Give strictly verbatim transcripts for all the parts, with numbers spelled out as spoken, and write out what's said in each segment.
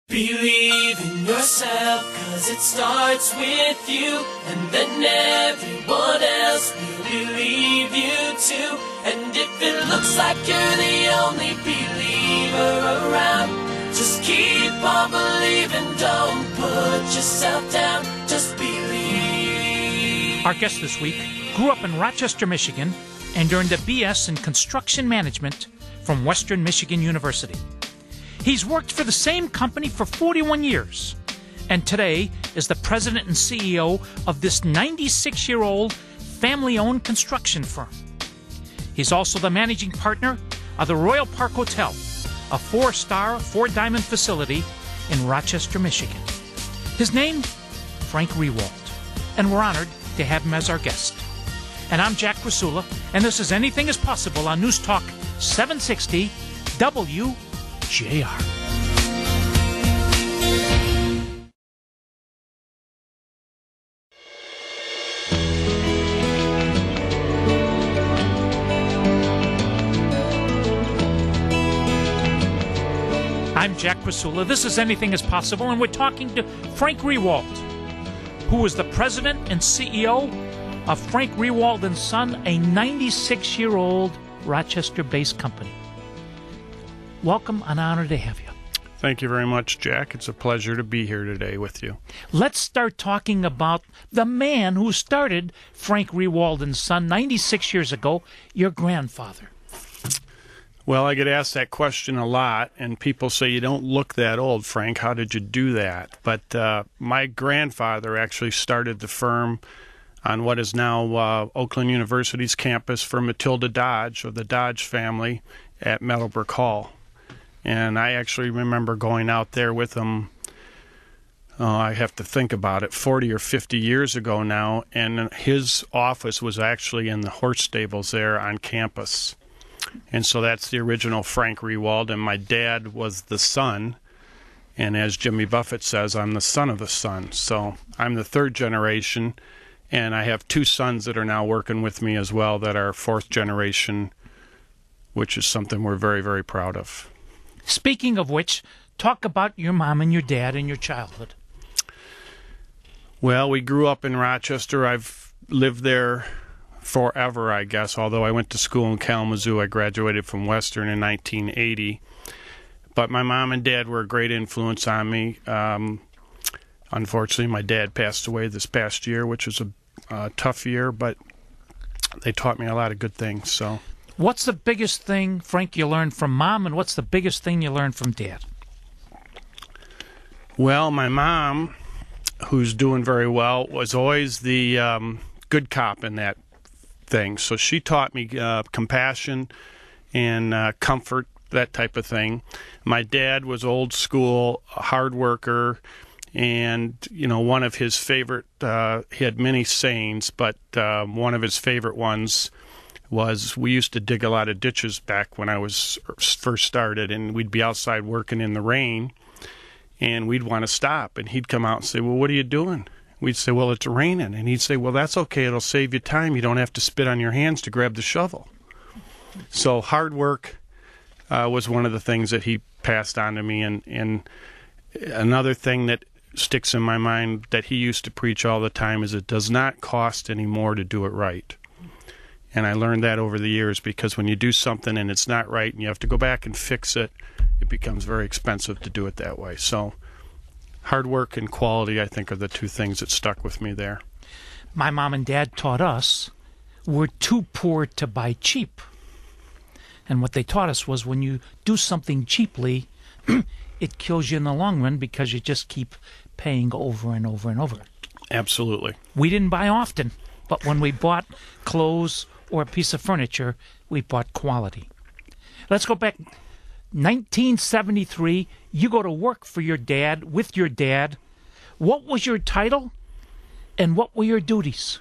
Believe in yourself, cause it starts with you, and then everyone else will believe you too. And if it looks like you're the only believer around, just keep on believing, don't put yourself down, just believe. Our guest this week grew up in Rochester, Michigan, and earned a B S in Construction Management from Western Michigan University. He's worked for the same company for forty-one years, and today is the president and C E O of this ninety-six-year-old family-owned construction firm. He's also the managing partner of the Royal Park Hotel, a four-star, four-diamond facility in Rochester, Michigan. His name, Frank Rehwald, and we're honored to have him as our guest. And I'm Jack Krasula, and this is Anything is Possible on News Talk seven sixty W J R. I'm Jack Krasula. This is Anything is Possible, and we're talking to Frank Rehwald, who is the president and C E O of Frank Rehwald and Son, a ninety-six-year-old Rochester-based company. Welcome, an honor to have you. Thank you very much, Jack. It's a pleasure to be here today with you. Let's start talking about the man who started Frank Rehwald and Son ninety-six years ago, your grandfather. Well, I get asked that question a lot, and people say, you don't look that old, Frank. How did you do that? But uh, my grandfather actually started the firm on what is now uh, Oakland University's campus for Matilda Dodge, of the Dodge family, at Meadowbrook Hall. And I actually remember going out there with him, oh, I have to think about it, forty or fifty years ago now, and his office was actually in the horse stables there on campus. And so that's the original Frank Rehwald, and my dad was the son. And as Jimmy Buffett says, I'm the son of the son. So I'm the third generation, and I have two sons that are now working with me as well that are fourth generation, which is something we're very, very proud of. Speaking of which, talk about your mom and your dad and your childhood. Well, we grew up in Rochester. I've lived there forever, I guess, although I went to school in Kalamazoo. I graduated from Western in nineteen eighty. But my mom and dad were a great influence on me. Um, unfortunately, my dad passed away this past year, which was a uh, tough year, but they taught me a lot of good things, so... What's the biggest thing, Frank, you learned from Mom, and what's the biggest thing you learned from Dad? Well, my mom, who's doing very well, was always the um, good cop in that thing. So she taught me uh, compassion and uh, comfort, that type of thing. My dad was old school, a hard worker, and, you know, one of his favorite, uh, he had many sayings, but uh, one of his favorite ones was, we used to dig a lot of ditches back when I was first started, and we'd be outside working in the rain, and we'd want to stop, and he'd come out and say, well, what are you doing? We'd say, well, it's raining, and he'd say, well, that's okay, it'll save you time, you don't have to spit on your hands to grab the shovel. So hard work uh, was one of the things that he passed on to me, and, and another thing that sticks in my mind that he used to preach all the time is it does not cost any more to do it right. And I learned that over the years, because when you do something and it's not right and you have to go back and fix it, it becomes very expensive to do it that way. So hard work and quality, I think, are the two things that stuck with me there. My mom and dad taught us we're too poor to buy cheap. And what they taught us was when you do something cheaply, it kills you in the long run because you just keep paying over and over and over. Absolutely. We didn't buy often, but when we bought clothes or a piece of furniture, we bought quality. Let's go back. nineteen seventy-three, you go to work for your dad, with your dad. What was your title, and what were your duties?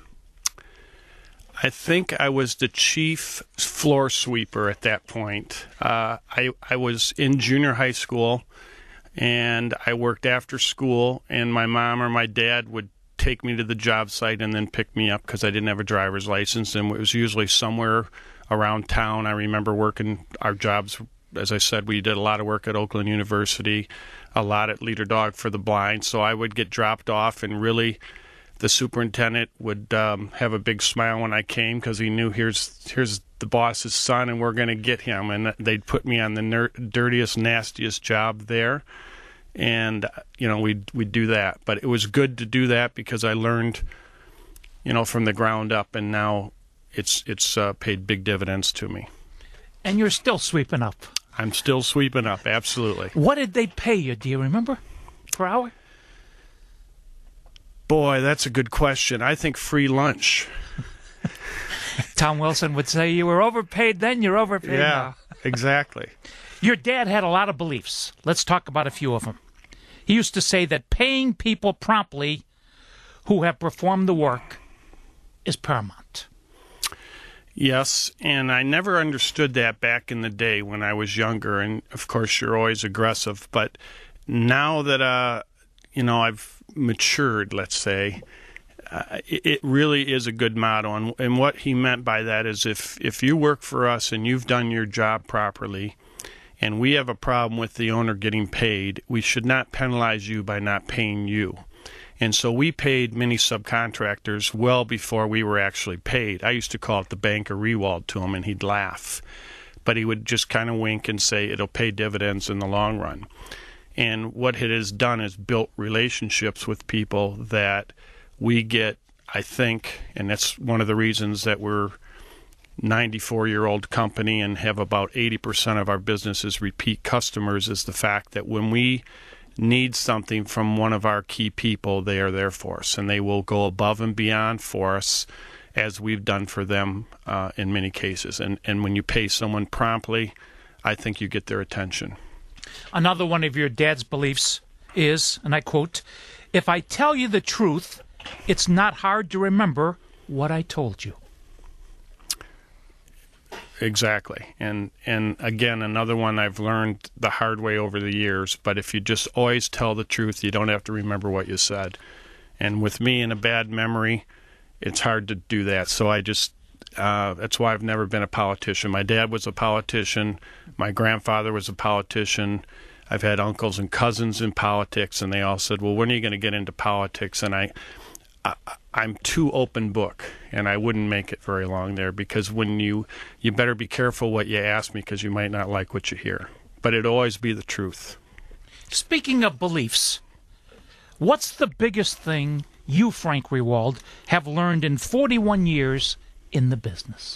I think I was the chief floor sweeper at that point. Uh, I, I was in junior high school, and I worked after school, and my mom or my dad would take me to the job site and then pick me up because I didn't have a driver's license, and it was usually somewhere around town. I remember working our jobs. As I said, we did a lot of work at Oakland University. a lot at Leader Dog for the Blind. So I would get dropped off, and really the superintendent would um, have a big smile when I came because he knew here's here's the boss's son, and we're going to get him. And they'd put me on the ner- dirtiest, nastiest job there. And, you know, we'd, we'd do that. But it was good to do that because I learned, you know, from the ground up, and now it's it's uh, paid big dividends to me. And you're still sweeping up. I'm still sweeping up, absolutely. What did they pay you, do you remember, per hour? Boy, that's a good question. I think free lunch. Tom Wilson would say you were overpaid then, you're overpaid yeah, now. Exactly. Your dad had a lot of beliefs. Let's talk about a few of them. He used to say that paying people promptly who have performed the work is paramount. Yes, and I never understood that back in the day when I was younger, and of course you're always aggressive, but now that uh, you know, I've matured, let's say, uh, it, it really is a good motto, and, and what he meant by that is if, if you work for us and you've done your job properly, and we have a problem with the owner getting paid, we should not penalize you by not paying you. And so we paid many subcontractors well before we were actually paid. I used to call it the banker Rewald to him, and he'd laugh. But he would just kind of wink and say it'll pay dividends in the long run. And what it has done is built relationships with people that we get, I think, and that's one of the reasons that we're ninety-four-year-old company and have about eighty percent of our business as repeat customers, is the fact that when we need something from one of our key people, they are there for us, and they will go above and beyond for us, as we've done for them uh, in many cases. And and when you pay someone promptly, I think you get their attention. Another one of your dad's beliefs is, and I quote, "If I tell you the truth, it's not hard to remember what I told you." Exactly. And and again, another one I've learned the hard way over the years, but if you just always tell the truth, you don't have to remember what you said. And with me and a bad memory, it's hard to do that. So I just, uh, that's why I've never been a politician. My dad was a politician. My grandfather was a politician. I've had uncles and cousins in politics, and they all said, well, when are you going to get into politics? And I, I I'm too open book, and I wouldn't make it very long there, because when you, you better be careful what you ask me, because you might not like what you hear. But it'll always be the truth. Speaking of beliefs, what's the biggest thing you, Frank Rewald, have learned in forty-one years in the business?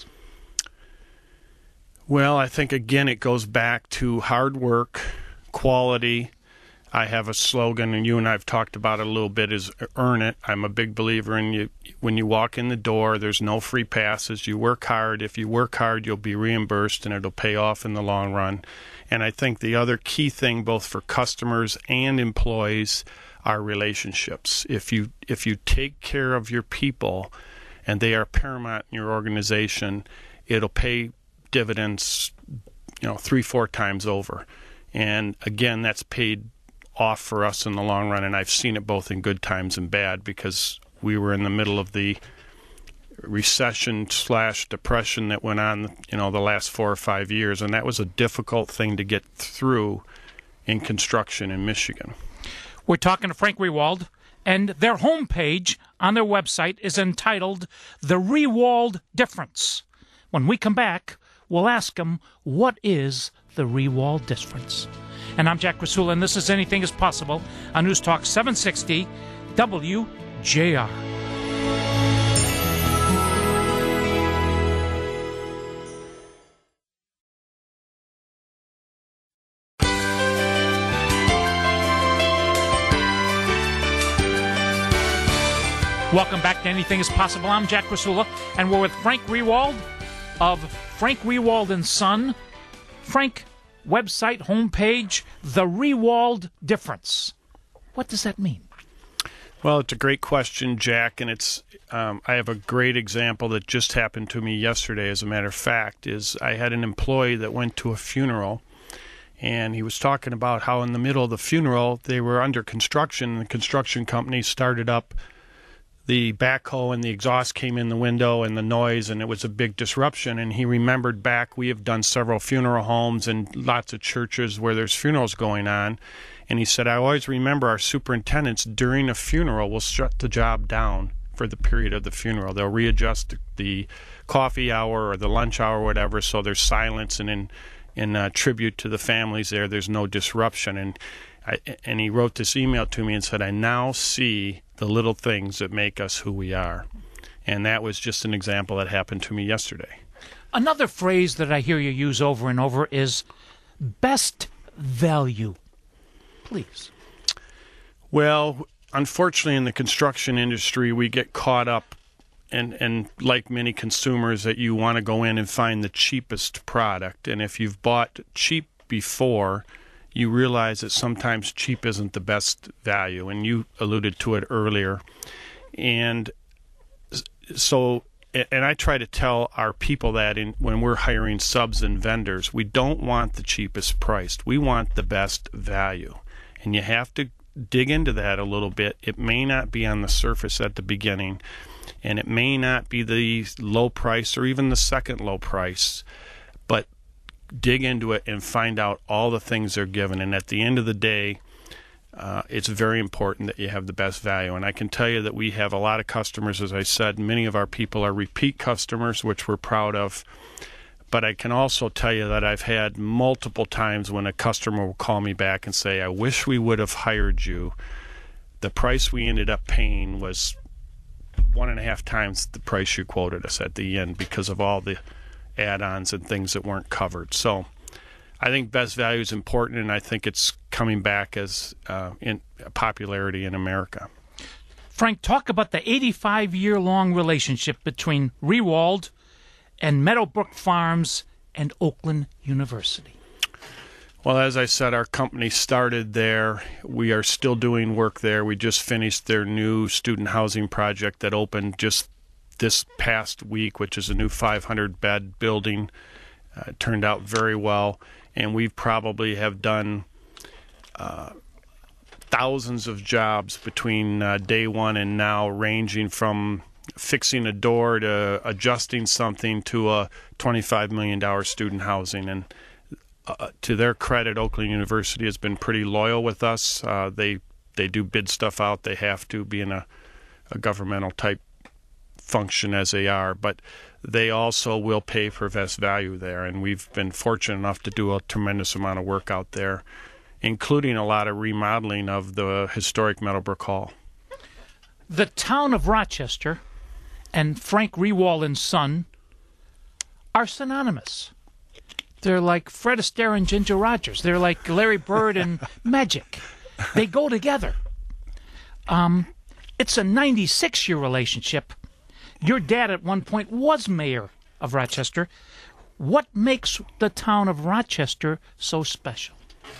Well, I think, again, it goes back to hard work, quality. I have a slogan, and you and I have talked about it a little bit, is earn it. I'm a big believer in you. When you walk in the door, there's no free passes. You work hard. If you work hard, you'll be reimbursed, and it'll pay off in the long run. And I think the other key thing, both for customers and employees, are relationships. If you if you take care of your people, and they are paramount in your organization, it'll pay dividends, you know, three, four times over. And again, that's paid off for us in the long run, and I've seen it both in good times and bad, because we were in the middle of the recession slash depression that went on, you know, the last four or five years, and that was a difficult thing to get through in construction in Michigan. We're talking to Frank Rewald, and their homepage on their website is entitled The Rewald Difference. When we come back, we'll ask them, what is the Rewald difference? And I'm Jack Rasula, and this is Anything is Possible on News Talk seven sixty W J R. Welcome back to Anything is Possible. I'm Jack Rasula, and we're with Frank Rewald of Frank Rewald and Son. Frank, website, homepage, The Rewald Difference. What does that mean? Well, it's a great question, Jack, and it's um, I have a great example that just happened to me yesterday, as a matter of fact. Is I had an employee that went to a funeral, and he was talking about how in the middle of the funeral they were under construction, and the construction company started up the backhoe, and the exhaust came in the window and the noise, and it was a big disruption. And he remembered back, we have done several funeral homes and lots of churches where there's funerals going on, And he said, I always remember our superintendents during a funeral will shut the job down for the period of the funeral. They'll readjust the coffee hour or the lunch hour or whatever, so there's silence, and in, in uh, tribute to the families there, there's no disruption. And I, and he wrote this email to me and said, I now see the little things that make us who we are. And that was just an example that happened to me yesterday. Another phrase that I hear you use over and over is best value. Please. Well, unfortunately, in the construction industry, we get caught up, and, and like many consumers, that you want to go in and find the cheapest product. And if you've bought cheap before, you realize that sometimes cheap isn't the best value. And you alluded to it earlier. And so, and I try to tell our people that in, when we're hiring subs and vendors, we don't want the cheapest priced. We want the best value. And you have to dig into that a little bit. It may not be on the surface at the beginning, and it may not be the low price or even the second low price, but dig into it and find out all the things they're given. And at the end of the day, uh, it's very important that you have the best value. And I can tell you that we have a lot of customers, as I said. Many of our people are repeat customers, which we're proud of. But I can also tell you that I've had multiple times when a customer will call me back and say, I wish we would have hired you. The price we ended up paying was one and a half times the price you quoted us at the end because of all the add-ons and things that weren't covered. So I think best value is important, and I think it's coming back as uh, in popularity in America. Frank, talk about the eighty-five-year-long relationship between Rewald and Meadowbrook Farms and Oakland University. Well, as I said, our company started there. We are still doing work there. We just finished their new student housing project that opened just this past week, which is a new five hundred bed building. Uh, it turned out very well, and we probably have done uh, thousands of jobs between uh, day one and now, ranging from fixing a door to adjusting something to a twenty-five million dollars student housing. And uh, to their credit, Oakland University has been pretty loyal with us. Uh, they they do bid stuff out. They have to, being a, a governmental type function as they are. But they also will pay for best value there. And we've been fortunate enough to do a tremendous amount of work out there, including a lot of remodeling of the historic Meadowbrook Hall. The town of Rochester and Frank Rewald and Son are synonymous. They're like Fred Astaire and Ginger Rogers. They're like Larry Bird and Magic. They go together. Um, it's a ninety-six-year relationship. Your dad at one point was mayor of Rochester. What makes the town of Rochester so special?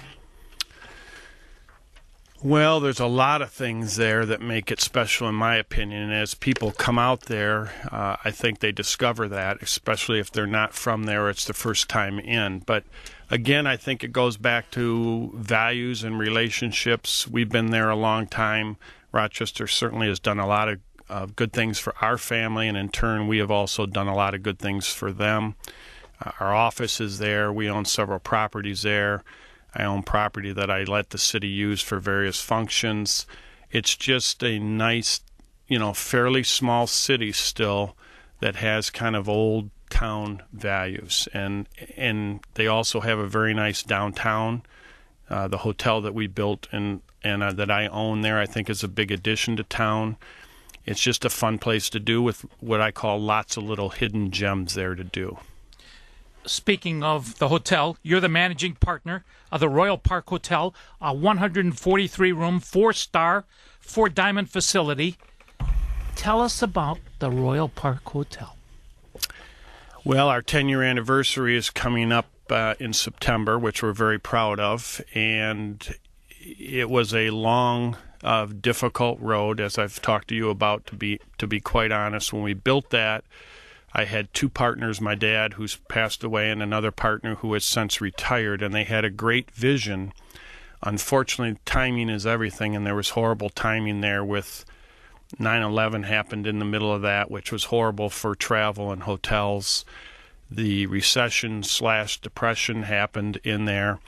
Well, there's a lot of things there that make it special, in my opinion. And as people come out there, uh, I think they discover that, especially if they're not from there or it's the first time in. But again, I think it goes back to values and relationships. We've been there a long time. Rochester certainly has done a lot of uh, good things for our family, and in turn, we have also done a lot of good things for them. Uh, our office is there. We own several properties there. I own property that I let the city use for various functions. It's just a nice, you know, fairly small city still that has kind of old town values. And and they also have a very nice downtown. Uh, the hotel that we built and, and uh, that I own there, I think, is a big addition to town. It's just a fun place to do with what I call lots of little hidden gems there to do. Speaking of the hotel, you're the managing partner of the Royal Park Hotel, a one hundred forty-three room, four-star, four-diamond facility. Tell us about the Royal Park Hotel. Well, our ten-year anniversary is coming up uh, in September, which we're very proud of, and it was a long, uh, difficult road, as I've talked to you about, to be to be quite honest. When we built that, I had two partners, my dad, who's passed away, and another partner who has since retired, and they had a great vision. Unfortunately, timing is everything, and there was horrible timing there with nine eleven happened in the middle of that, which was horrible for travel and hotels. The recession slash depression happened in there.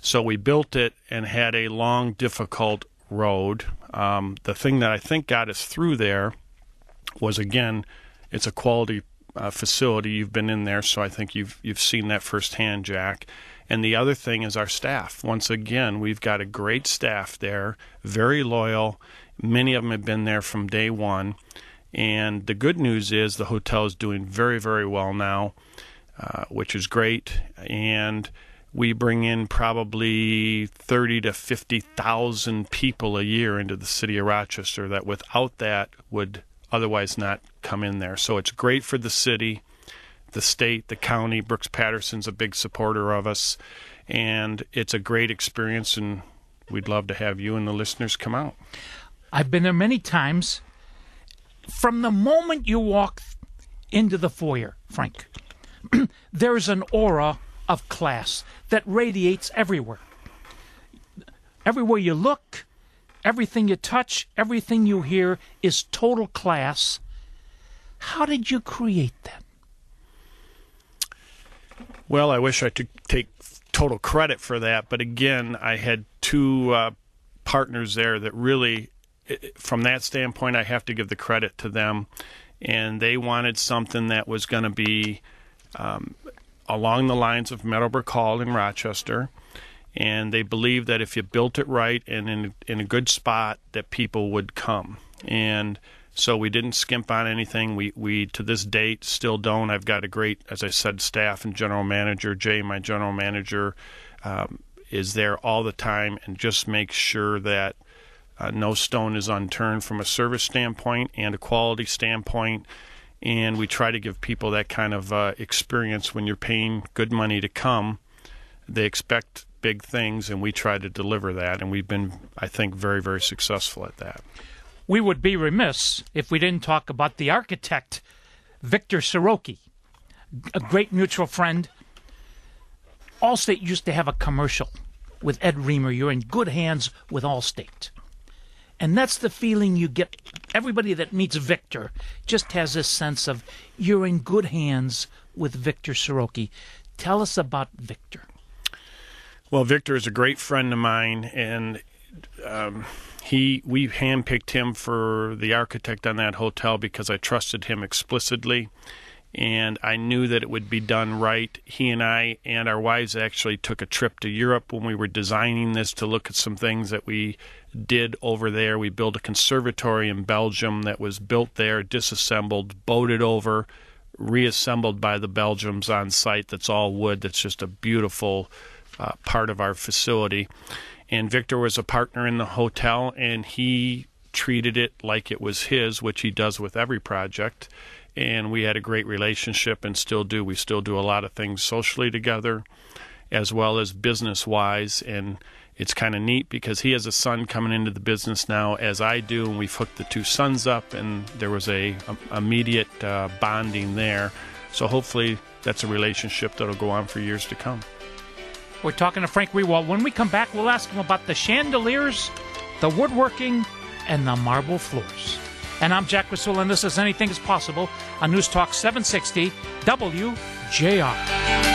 So we built it and had a long, difficult road. Um, the thing that I think got us through there was, again, it's a quality uh, facility. You've been in there, so I think you've you've seen that firsthand, Jack. And the other thing is our staff. Once again, we've got a great staff there, very loyal. Many of them have been there from day one. And the good news is the hotel is doing very, very well now, uh, which is great. And we bring in probably thirty to fifty thousand people a year into the city of Rochester that without that would otherwise not come in there. So it's great for the city, the state, the county. Brooks Patterson's a big supporter of us, and it's a great experience, and we'd love to have you and the listeners come out. I've been there many times. From the moment you walk into the foyer, Frank, there's an aura of class that radiates everywhere. Everywhere you look, everything you touch, everything you hear is total class. How did you create that? Well, I wish I could take total credit for that, but again, I had two uh, partners there that really, from that standpoint, I have to give the credit to them, and they wanted something that was going to be um, along the lines of Meadowbrook Hall in Rochester, and they believed that if you built it right and in, in a good spot, that people would come. And so we didn't skimp on anything. We, we to this date, still don't. I've got a great, as I said, staff and general manager. Jay, my general manager, um, is there all the time and just makes sure that uh, no stone is unturned from a service standpoint and a quality standpoint. And we try to give people that kind of uh, experience. When you're paying good money to come, they expect big things, and we try to deliver that. And we've been, I think, very, very successful at that. We would be remiss if we didn't talk about the architect, Victor Soroki, a great mutual friend. Allstate used to have a commercial with Ed Reamer. You're in good hands with Allstate. And that's the feeling you get. Everybody that meets Victor just has this sense of you're in good hands with Victor Soroki. Tell us about Victor. Well, Victor is a great friend of mine, and um, he we handpicked him for the architect on that hotel because I trusted him explicitly, and I knew that it would be done right. He and I and our wives actually took a trip to Europe when we were designing this to look at some things that we did over there. We built a conservatory in Belgium that was built there, disassembled, boated over, reassembled by the Belgians on site. That's all wood. That's just a beautiful uh, part of our facility. And Victor was a partner in the hotel, and he treated it like it was his, which he does with every project. And we had a great relationship and still do. We still do a lot of things socially together as well as business-wise. And it's kind of neat because he has a son coming into the business now, as I do, and we've hooked the two sons up, and there was a, a immediate uh, bonding there. So hopefully that's a relationship that'll go on for years to come. We're talking to Frank Rehwald. When we come back, we'll ask him about the chandeliers, the woodworking, and the marble floors. And I'm Jack Rasul, and this is Anything is Possible on News Talk seven sixty W J R.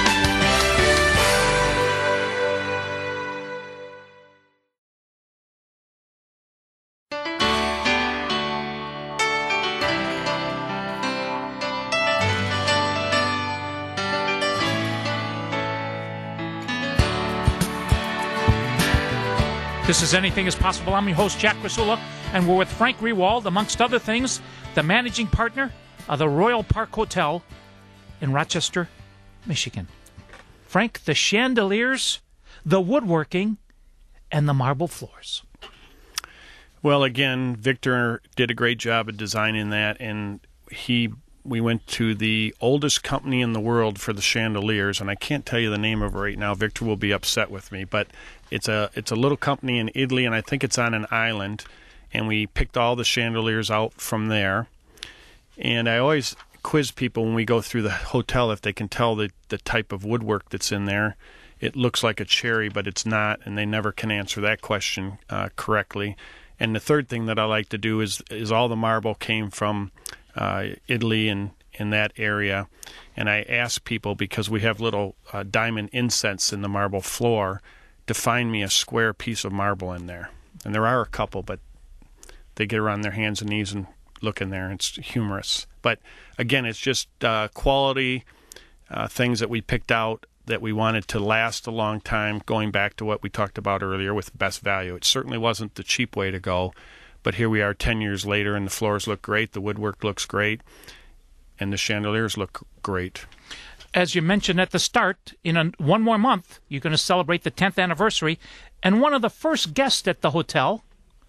This is Anything is Possible. I'm your host, Jack Rasula, and we're with Frank Rehwald, amongst other things, the managing partner of the Royal Park Hotel in Rochester, Michigan. Frank, the chandeliers, the woodworking, and the marble floors. Well, again, Victor did a great job of designing that, and he we went to the oldest company in the world for the chandeliers, and I can't tell you the name of it right now. Victor will be upset with me, but it's a it's a little company in Italy, and I think it's on an island, and we picked all the chandeliers out from there. And I always quiz people when we go through the hotel if they can tell the, the type of woodwork that's in there. It looks like a cherry, but it's not, and they never can answer that question uh, correctly. And the third thing that I like to do is is all the marble came from uh, Italy and in that area. And I ask people, because we have little uh, diamond insets in the marble floor, to find me a square piece of marble in there. And there are a couple, but they get around their hands and knees and look in there. And it's humorous. But again, it's just uh, quality uh, things that we picked out that we wanted to last a long time, going back to what we talked about earlier with best value. It certainly wasn't the cheap way to go, but here we are ten years later, and the floors look great, the woodwork looks great, and the chandeliers look great. As you mentioned at the start, in a, one more month, you're going to celebrate the tenth anniversary, and one of the first guests at the hotel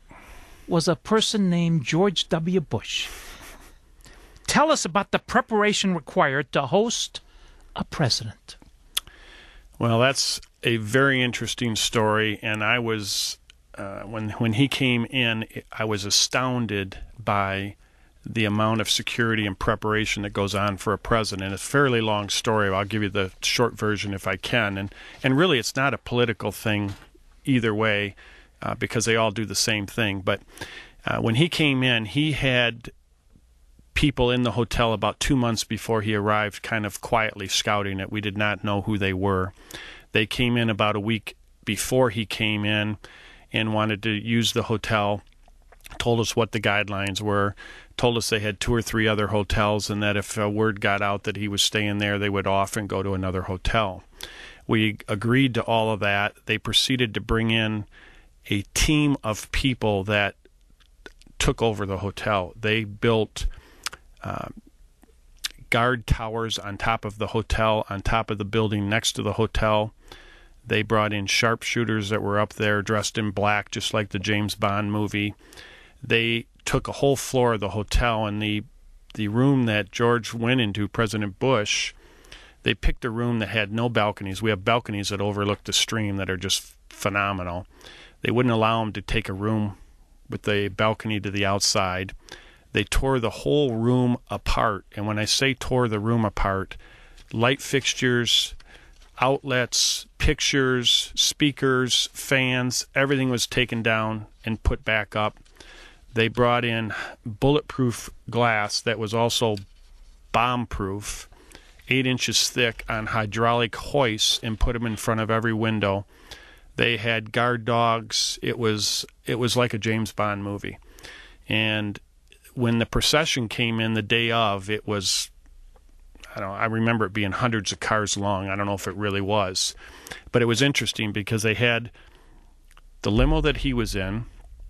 was a person named George W. Bush. Tell us about the preparation required to host a president. Well, that's a very interesting story, and I was, uh, when when he came in, I was astounded by the amount of security and preparation that goes on for a president. It's a fairly long story. I'll give you the short version if I can, and and really it's not a political thing either way, uh, because they all do the same thing. But uh, when he came in, he had people in the hotel about two months before he arrived kind of quietly scouting it. We did not know who they were. They came in about a week before he came in and wanted to use the hotel, told us what the guidelines were, told us they had two or three other hotels, and that if a word got out that he was staying there, they would often go to another hotel. We agreed to all of that. They proceeded to bring in a team of people that took over the hotel. They built Uh, guard towers on top of the hotel, on top of the building next to the hotel. They brought in sharpshooters that were up there dressed in black, just like the James Bond movie. They took a whole floor of the hotel, and the the room that George went into, President Bush, they picked a room that had no balconies. We have balconies that overlook the stream that are just phenomenal. They wouldn't allow him to take a room with a balcony to the outside. They tore the whole room apart. And when I say tore the room apart, light fixtures, outlets, pictures, speakers, fans, everything was taken down and put back up. They brought in bulletproof glass that was also bomb-proof, eight inches thick on hydraulic hoists, and put them in front of every window. They had guard dogs. It was it was like a James Bond movie. And when the procession came in the day of, it was, I don't know, I remember it being hundreds of cars long. I don't know if it really was. But it was interesting because they had the limo that he was in,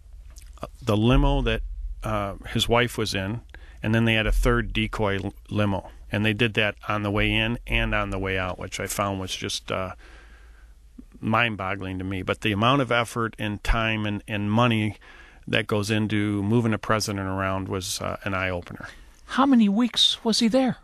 the limo that uh, his wife was in, and then they had a third decoy limo. And they did that on the way in and on the way out, which I found was just uh, mind-boggling to me. But the amount of effort and time and, and money that goes into moving a president around was uh, an eye-opener. How many weeks was he there?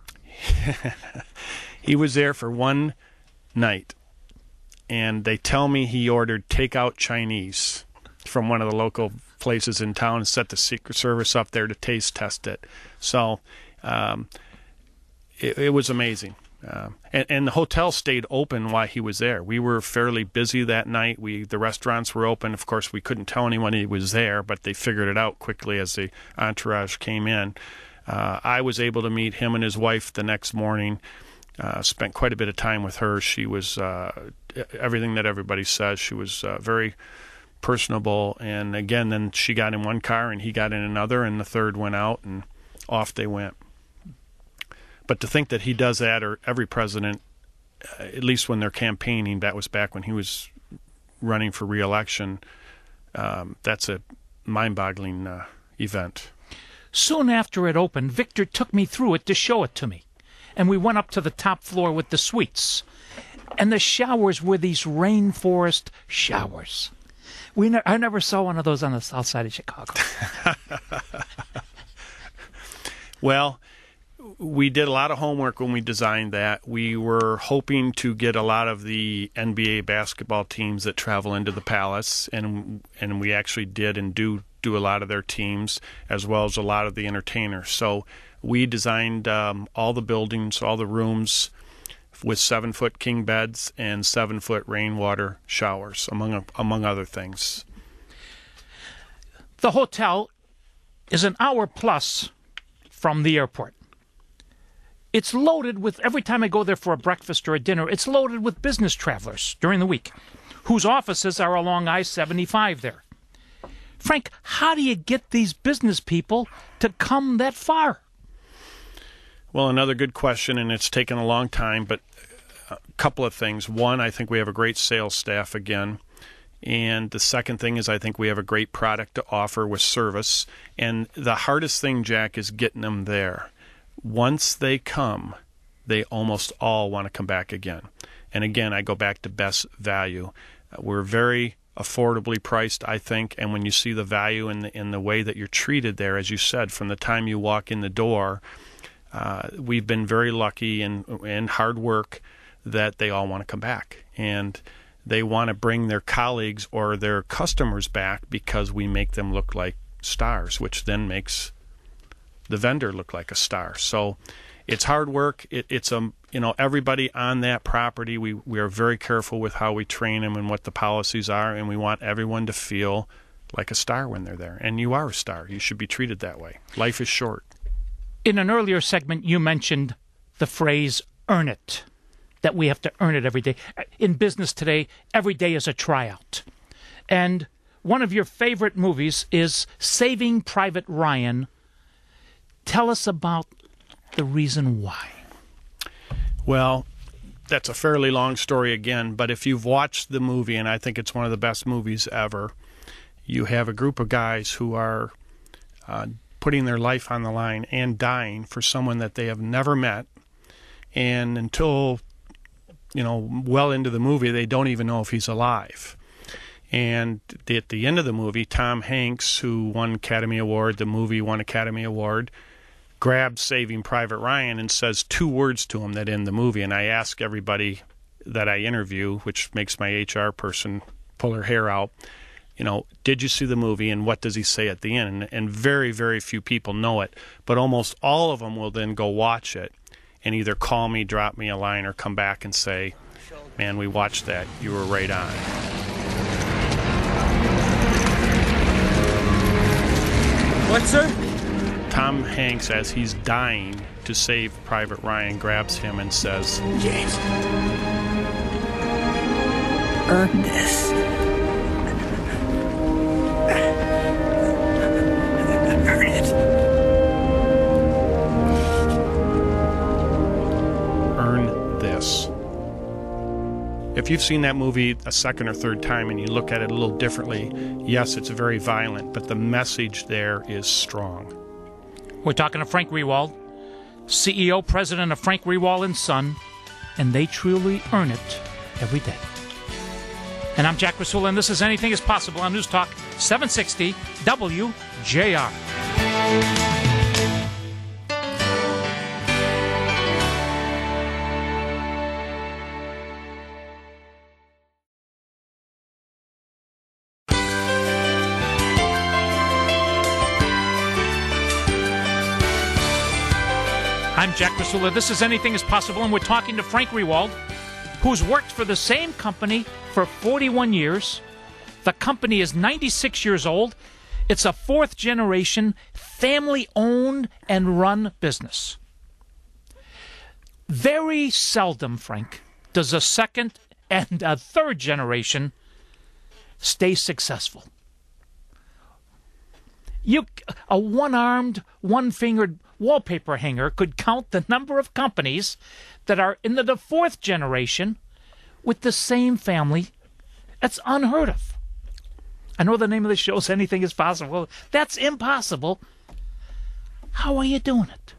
He was there for one night, and they tell me he ordered takeout Chinese from one of the local places in town and set the Secret Service up there to taste test it. So um, it, it was amazing. Uh, and, and the hotel stayed open while he was there. We were fairly busy that night. We the restaurants were open. Of course, we couldn't tell anyone he was there, but they figured it out quickly as the entourage came in. Uh, I was able to meet him and his wife the next morning. Uh, spent quite a bit of time with her. She was uh, everything that everybody says. She was uh, very personable. And again, then she got in one car and he got in another, and the third went out, and off they went. But to think that he does that, or every president, uh, at least when they're campaigning, that was back when he was running for re-election, um, that's a mind-boggling uh, event. Soon after it opened, Victor took me through it to show it to me. And we went up to the top floor with the suites. And the showers were these rainforest showers. We ne- I never saw one of those on the south side of Chicago. Well, we did a lot of homework when we designed that. We were hoping to get a lot of the N B A basketball teams that travel into the Palace, and and we actually did and do do a lot of their teams, as well as a lot of the entertainers. So we designed um, all the buildings, all the rooms, with seven-foot king beds and seven-foot rainwater showers, among among other things. The hotel is an hour plus from the airport. It's loaded with, every time I go there for a breakfast or a dinner, it's loaded with business travelers during the week whose offices are along I seventy-five there. Frank, how do you get these business people to come that far? Well, another good question, and it's taken a long time, but a couple of things. One, I think we have a great sales staff again. And the second thing is I think we have a great product to offer with service. And the hardest thing, Jack, is getting them there. Once they come, they almost all want to come back again. And again, I go back to best value. We're very affordably priced, I think, and when you see the value in the, in the way that you're treated there, as you said, from the time you walk in the door, uh, we've been very lucky and, and hard work that they all want to come back. And they want to bring their colleagues or their customers back because we make them look like stars, which then makes the vendor look like a star. So it's hard work. It, it's a you know everybody on that property. We we are very careful with how we train them and what the policies are, and we want everyone to feel like a star when they're there. And you are a star. You should be treated that way. Life is short. In an earlier segment, you mentioned the phrase "earn it." That we have to earn it every day. In business today, every day is a tryout. And one of your favorite movies is Saving Private Ryan. Tell us about the reason why. Well, that's a fairly long story again, but if you've watched the movie, and I think it's one of the best movies ever, you have a group of guys who are uh, putting their life on the line and dying for someone that they have never met. And until you know, well into the movie, they don't even know if he's alive. And at the end of the movie, Tom Hanks, who won Academy Award, the movie won Academy Award, grabs Saving Private Ryan and says two words to him that end the movie. And I ask everybody that I interview, which makes my H R person pull her hair out, you know, did you see the movie and what does he say at the end? And, and very, very few people know it, but almost all of them will then go watch it and either call me, drop me a line, or come back and say, man, we watched that. You were right on. What, sir? Tom Hanks, as he's dying to save Private Ryan, grabs him and says, James, earn this. Earn it. Earn this. If you've seen that movie a second or third time and you look at it a little differently, yes, it's very violent, but the message there is strong. We're talking to Frank Riewald, C E O, president of Frank Riewald and Son, and they truly earn it every day. And I'm Jack Rasula, and this is Anything is Possible on News Talk seven sixty W J R. I'm Jack Rasula. This is Anything is Possible, and we're talking to Frank Riewald, who's worked for the same company for forty-one years. The company is ninety-six years old. It's a fourth-generation, family-owned and run business. Very seldom, Frank, does a second and a third generation stay successful. You, a one-armed, one-fingered wallpaper hanger could count the number of companies that are in the, the fourth generation with the same family. That's unheard of. I know the name of the show is Anything is Possible. That's impossible. How are you doing it?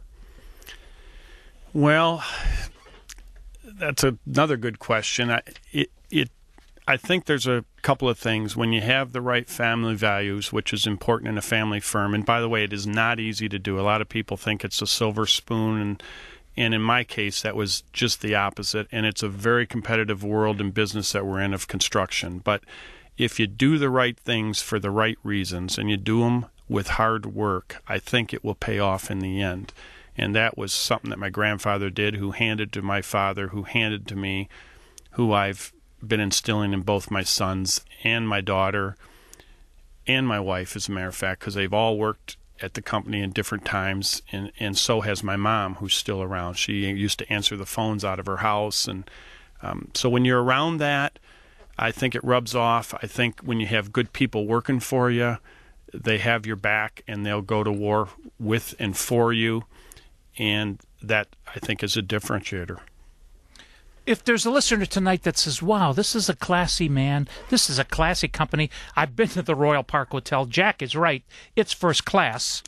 Well, that's another good question. I, it, it, I think there's a couple of things. When you have the right family values, which is important in a family firm, and by the way, it is not easy to do. A lot of people think it's a silver spoon, and and in my case, that was just the opposite. And it's a very competitive world and business that we're in of construction. But if you do the right things for the right reasons, and you do them with hard work, I think it will pay off in the end. And that was something that my grandfather did, who handed to my father, who handed to me, who I've been instilling in both my sons and my daughter and my wife, as a matter of fact, because they've all worked at the company in different times, and, and so has my mom, who's still around. She used to answer the phones out of her house. And um, so when you're around that, I think it rubs off. I think when you have good people working for you, they have your back and they'll go to war with and for you. And that, I think, is a differentiator. If there's a listener tonight that says, wow, this is a classy man, this is a classy company, I've been to the Royal Park Hotel, Jack is right, it's first class.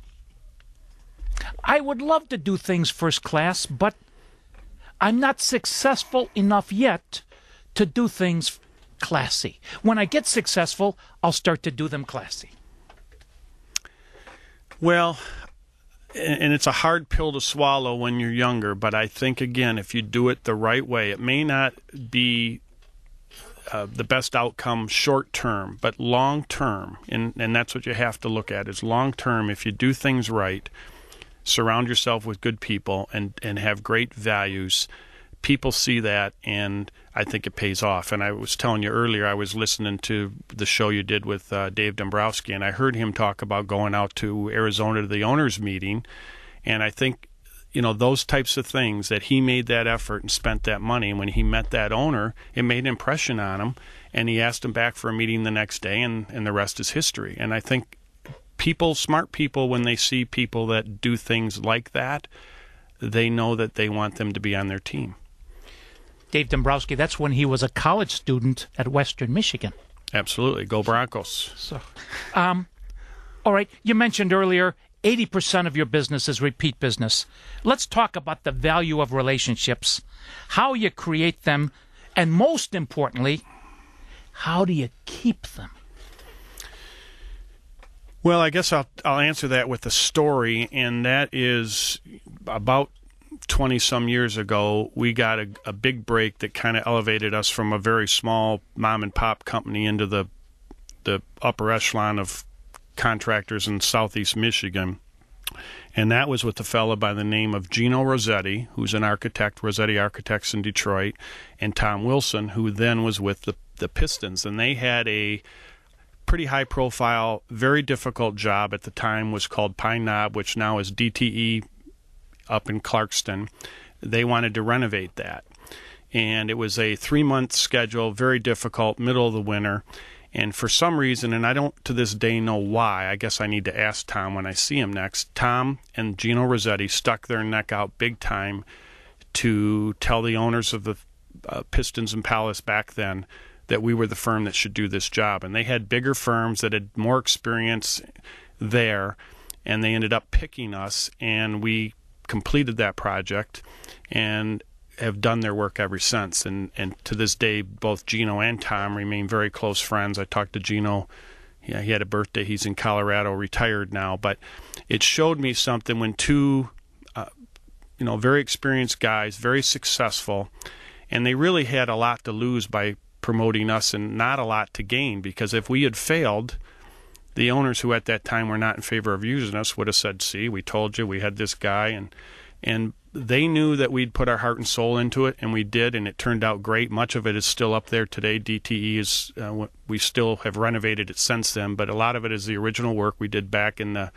I would love to do things first class, but I'm not successful enough yet to do things classy. When I get successful, I'll start to do them classy. Well, and it's a hard pill to swallow when you're younger, but I think, again, if you do it the right way, it may not be uh, the best outcome short term, but long term, and, and that's what you have to look at, is long term. If you do things right, surround yourself with good people, and, and have great values, people see that, and I think it pays off. And I was telling you earlier, I was listening to the show you did with uh, Dave Dombrowski, and I heard him talk about going out to Arizona to the owners' meeting. And I think, you know, those types of things, that he made that effort and spent that money. And when he met that owner, it made an impression on him, and he asked him back for a meeting the next day, and, and the rest is history. And I think people, smart people, when they see people that do things like that, they know that they want them to be on their team. Dave Dombrowski, that's when he was a college student at Western Michigan. Absolutely. Go Broncos. So, um, all right, you mentioned earlier eighty percent of your business is repeat business. Let's talk about the value of relationships, how you create them, and most importantly, how do you keep them? Well, I guess I'll, I'll answer that with a story, and that is about twenty-some years ago, we got a, a big break that kind of elevated us from a very small mom-and-pop company into the the upper echelon of contractors in southeast Michigan. And that was with a fellow by the name of Gino Rossetti, who's an architect, Rossetti Architects in Detroit, and Tom Wilson, who then was with the, the Pistons. And they had a pretty high-profile, very difficult job at the time, was called Pine Knob, which now is D T E up in Clarkston. They wanted to renovate that. And it was a three-month schedule, very difficult, middle of the winter. And for some reason, and I don't to this day know why, I guess I need to ask Tom when I see him next, Tom and Gino Rossetti stuck their neck out big time to tell the owners of the uh, Pistons and Palace back then that we were the firm that should do this job. And they had bigger firms that had more experience there, and they ended up picking us, and we completed that project and have done their work ever since. And, and to this day, both Gino and Tom remain very close friends. I talked to Gino. Yeah, he had a birthday. He's in Colorado, retired now. But it showed me something when two, uh, you know, very experienced guys, very successful, and they really had a lot to lose by promoting us and not a lot to gain, because if we had failed, the owners who at that time were not in favor of using us would have said, see, we told you we had this guy. And and they knew that we'd put our heart and soul into it, and we did, and it turned out great. Much of it is still up there today. D T E is, uh, we still have renovated it since then, but a lot of it is the original work we did back in the,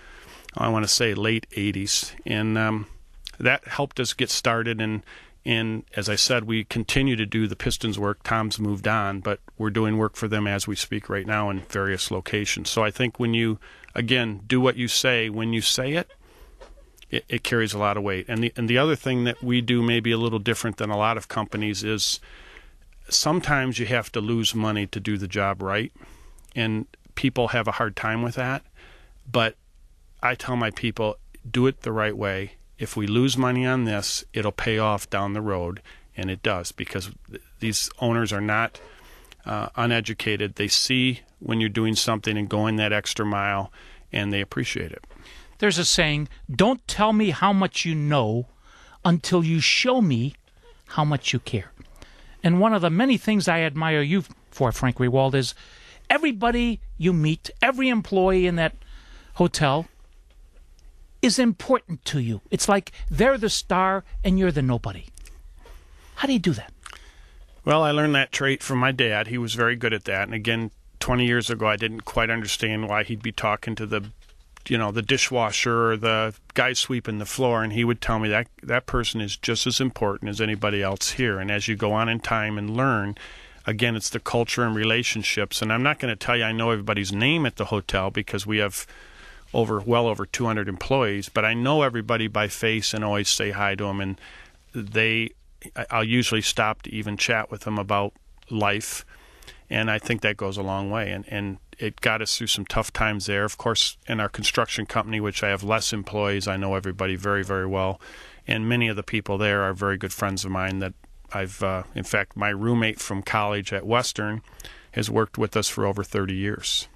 I want to say, late eighties. And um, that helped us get started. And And as I said, we continue to do the Pistons work. Tom's moved on, but we're doing work for them as we speak right now in various locations. So I think when you, again, do what you say, when you say it, it, it carries a lot of weight. And the, and the other thing that we do maybe a little different than a lot of companies is sometimes you have to lose money to do the job right. And people have a hard time with that. But I tell my people, do it the right way. If we lose money on this, it'll pay off down the road, and it does, because th- these owners are not uh, uneducated. They see when you're doing something and going that extra mile, and they appreciate it. There's a saying, don't tell me how much you know until you show me how much you care. And one of the many things I admire you for, Frank Rewald, is everybody you meet, every employee in that hotel is important to you. It's like they're the star and you're the nobody. How do you do that? Well, I learned that trait from my dad. He was very good at that. And again, twenty years ago, I didn't quite understand why he'd be talking to the, you know, the dishwasher or the guy sweeping the floor. And he would tell me that that person is just as important as anybody else here. And as you go on in time and learn, again, it's the culture and relationships. And I'm not going to tell you I know everybody's name at the hotel because we have over well over two hundred employees, but I know everybody by face and always say hi to them. And they, I'll usually stop to even chat with them about life. And I think that goes a long way. And, and it got us through some tough times there. Of course, in our construction company, which I have less employees, I know everybody very, very well. And many of the people there are very good friends of mine that I've, uh, in fact, my roommate from college at Western has worked with us for over thirty years.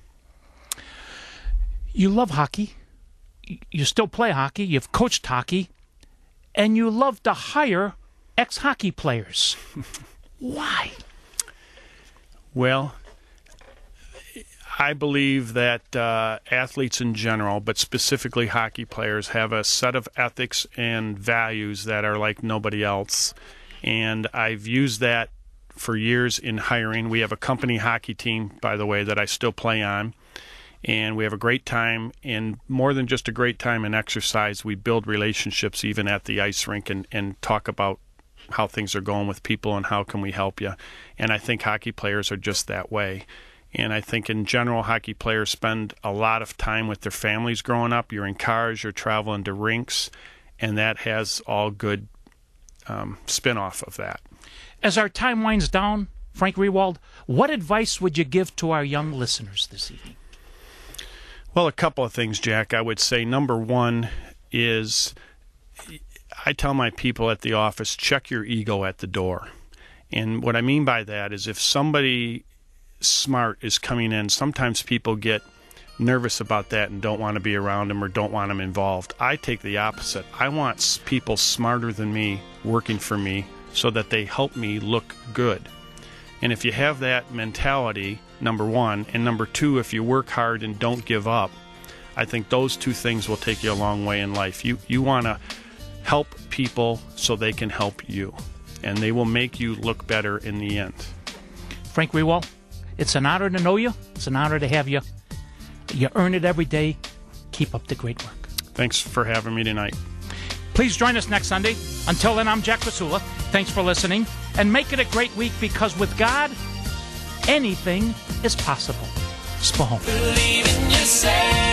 You love hockey. You still play hockey. You've coached hockey. And you love to hire ex-hockey players. Why? Well, I believe that uh, athletes in general, but specifically hockey players, have a set of ethics and values that are like nobody else. And I've used that for years in hiring. We have a company hockey team, by the way, that I still play on. And we have a great time, and more than just a great time in exercise, we build relationships even at the ice rink and, and talk about how things are going with people and how can we help you. And I think hockey players are just that way. And I think in general, hockey players spend a lot of time with their families growing up. You're in cars, you're traveling to rinks, and that has all good um, spin-off of that. As our time winds down, Frank Rehwald, what advice would you give to our young listeners this evening? Well, a couple of things, Jack. I would say number one is I tell my people at the office, check your ego at the door. And what I mean by that is if somebody smart is coming in, sometimes people get nervous about that and don't want to be around them or don't want them involved. I take the opposite. I want people smarter than me working for me so that they help me look good. And if you have that mentality, number one, and number two, if you work hard and don't give up, I think those two things will take you a long way in life. You you want to help people so they can help you, and they will make you look better in the end. Frank Rehwald, it's an honor to know you. It's an honor to have you. You earn it every day. Keep up the great work. Thanks for having me tonight. Please join us next Sunday. Until then, I'm Jack Pasula. Thanks for listening, and make it a great week, because with God, anything is possible. Spahome. Believe in yourself.